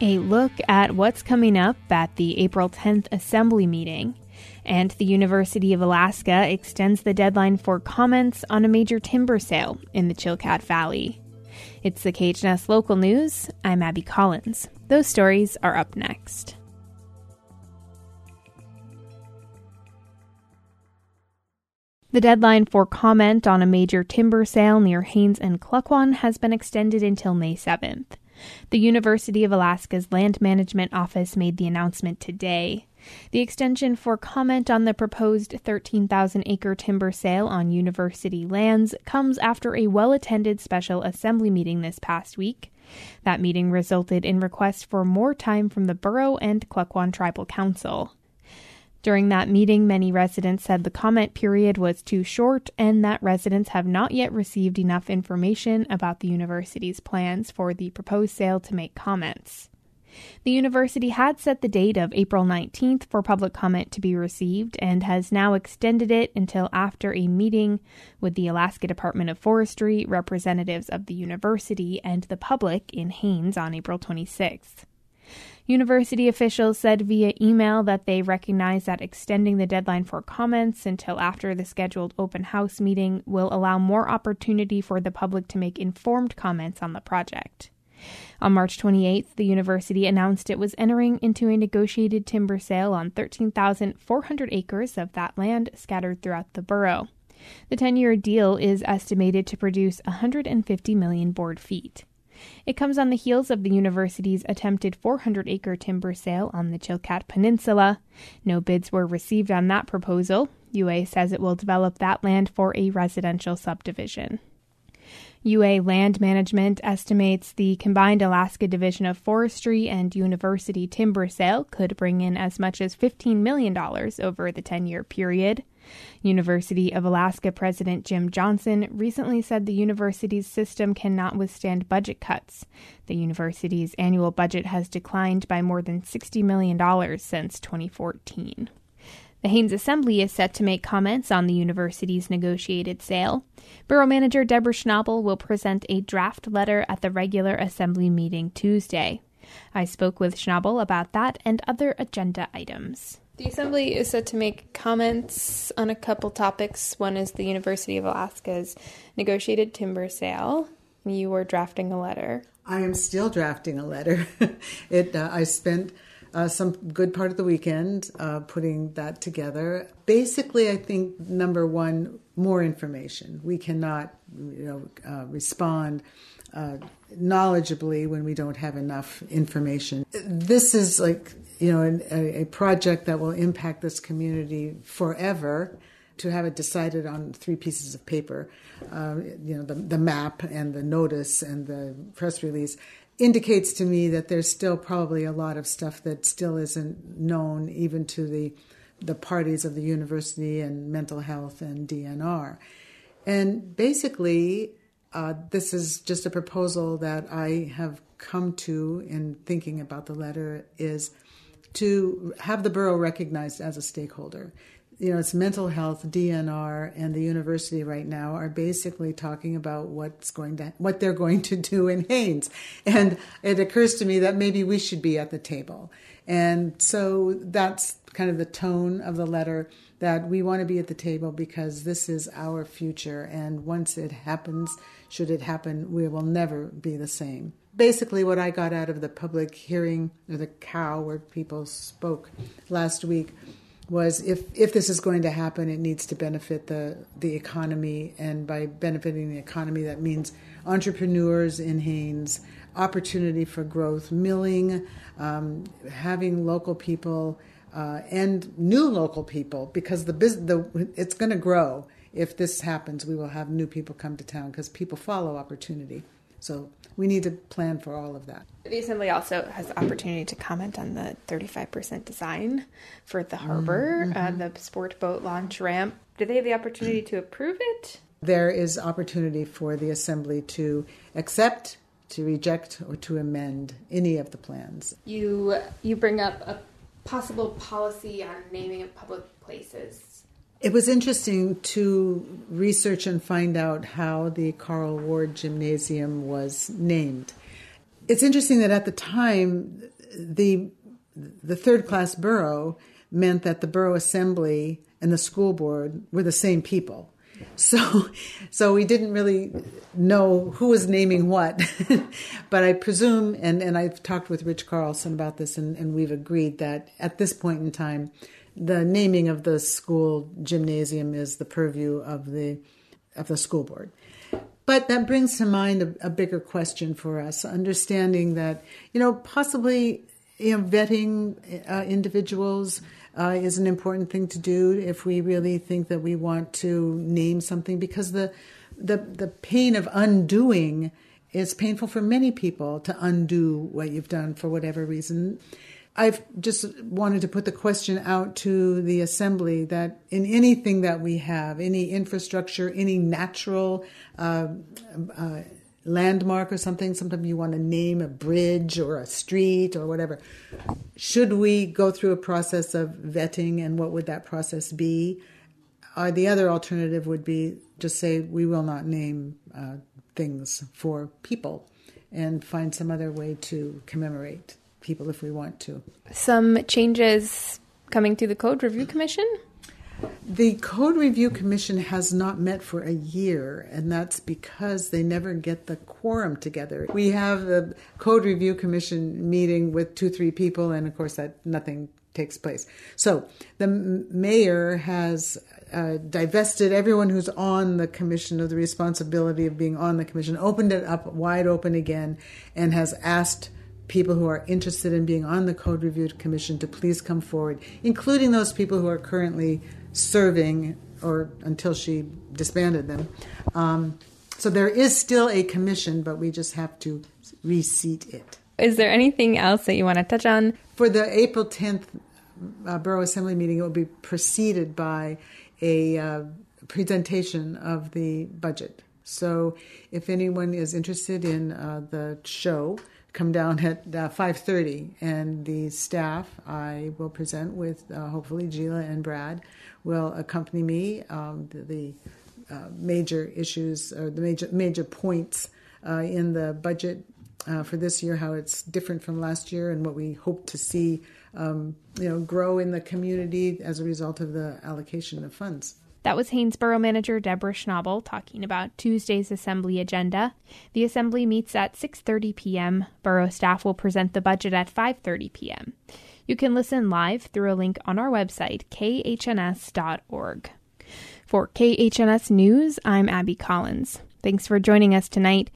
A look at what's coming up at the April 10th Assembly meeting. And the University of Alaska extends the deadline for comments on a major timber sale in the Chilkat Valley. It's the KHNS Local News. I'm Abby Collins. Those stories are up next. The deadline for comment on a major timber sale near Haines and Klukwan has been extended until May 7th. The University of Alaska's Land Management Office made the announcement today. The extension for comment on the proposed 13,000-acre timber sale on university lands comes after a well-attended special assembly meeting this past week. That meeting resulted in requests for more time from the Borough and Klukwan Tribal Council. During that meeting, many residents said the comment period was too short and that residents have not yet received enough information about the university's plans for the proposed sale to make comments. The university had set the date of April 19th for public comment to be received and has now extended it until after a meeting with the Alaska Department of Forestry, representatives of the university, and the public in Haines on April 26th. University officials said via email that they recognize that extending the deadline for comments until after the scheduled open house meeting will allow more opportunity for the public to make informed comments on the project. On March 28th, the university announced it was entering into a negotiated timber sale on 13,400 acres of that land scattered throughout the borough. The 10-year deal is estimated to produce 150 million board feet. It comes on the heels of the university's attempted 400-acre timber sale on the Chilkat Peninsula. No bids were received on that proposal. UA says it will develop that land for a residential subdivision. UA Land Management estimates the combined Alaska Division of Forestry and University timber sale could bring in as much as $15 million over the 10-year period. University of Alaska President Jim Johnson recently said the university's system cannot withstand budget cuts. The university's annual budget has declined by more than $60 million since 2014. The Haines Assembly is set to make comments on the university's negotiated sale. Borough Manager Deborah Schnabel will present a draft letter at the regular assembly meeting Tuesday. I spoke with Schnabel about that and other agenda items. The Assembly is set to make comments on a couple topics. One is the University of Alaska's negotiated timber sale. You were drafting a letter. I am still drafting a letter. I spent some good part of the weekend putting that together. Basically, I think, number one, more information. We cannot respond knowledgeably when we don't have enough information. This is a project that will impact this community forever. To have it decided on 3 pieces of paper, the map and the notice and the press release, indicates to me that there's still probably a lot of stuff that still isn't known even to the parties of the university and mental health and DNR. And basically, this is just a proposal that I have come to in thinking about the letter, is to have the borough recognized as a stakeholder. It's mental health, DNR, and the university right now are basically talking about what they're going to do in Haines. And it occurs to me that maybe we should be at the table. And so that's kind of the tone of the letter, that we want to be at the table because this is our future. And once it happens, should it happen, we will never be the same. Basically, what I got out of the public hearing, or the cow where people spoke last week, was if this is going to happen, it needs to benefit the economy. And by benefiting the economy, that means entrepreneurs in Haines, opportunity for growth, milling, having local people and new local people, because it's going to grow. If this happens, we will have new people come to town because people follow opportunity. So we need to plan for all of that. The Assembly also has the opportunity to comment on the 35% design for the harbor, the sport boat launch ramp. Do they have the opportunity to approve it? There is opportunity for the Assembly to accept, to reject, or to amend any of the plans. You bring up a possible policy on naming of public places. It was interesting to research and find out how the Carl Ward Gymnasium was named. It's interesting that at the time, the third-class borough meant that the borough assembly and the school board were the same people. So we didn't really know who was naming what. But I presume, and I've talked with Rich Carlson about this, and we've agreed that at this point in time, the naming of the school gymnasium is the purview of the school board. But that brings to mind a bigger question for us, understanding that, possibly, vetting individuals is an important thing to do if we really think that we want to name something, because the pain of undoing is painful for many people, to undo what you've done for whatever reason. I've just wanted to put the question out to the Assembly that in anything that we have, any infrastructure, any natural landmark or something, sometimes you want to name a bridge or a street or whatever, should we go through a process of vetting, and what would that process be? The other alternative would be just say we will not name things for people and find some other way to commemorate people if we want to. Some changes coming through the Code Review Commission? The Code Review Commission has not met for a year, and that's because they never get the quorum together. We have the Code Review Commission meeting with 2-3 people, and of course that nothing takes place. So the mayor has divested everyone who's on the commission of the responsibility of being on the commission, opened it up wide open again, and has asked people who are interested in being on the Code Review Commission to please come forward, including those people who are currently serving or until she disbanded them. So there is still a commission, but we just have to reseat it. Is there anything else that you want to touch on? For the April 10th Borough Assembly meeting, it will be preceded by a presentation of the budget. So if anyone is interested in the show, come down at 5:30, and the staff I will present with, hopefully Gila and Brad, will accompany me. The major issues, or the major points in the budget for this year, how it's different from last year, and what we hope to see grow in the community as a result of the allocation of funds. That was Haines Borough Manager Deborah Schnabel talking about Tuesday's Assembly agenda. The Assembly meets at 6:30 p.m. Borough staff will present the budget at 5:30 p.m. You can listen live through a link on our website, khns.org. For KHNS News, I'm Abby Collins. Thanks for joining us tonight.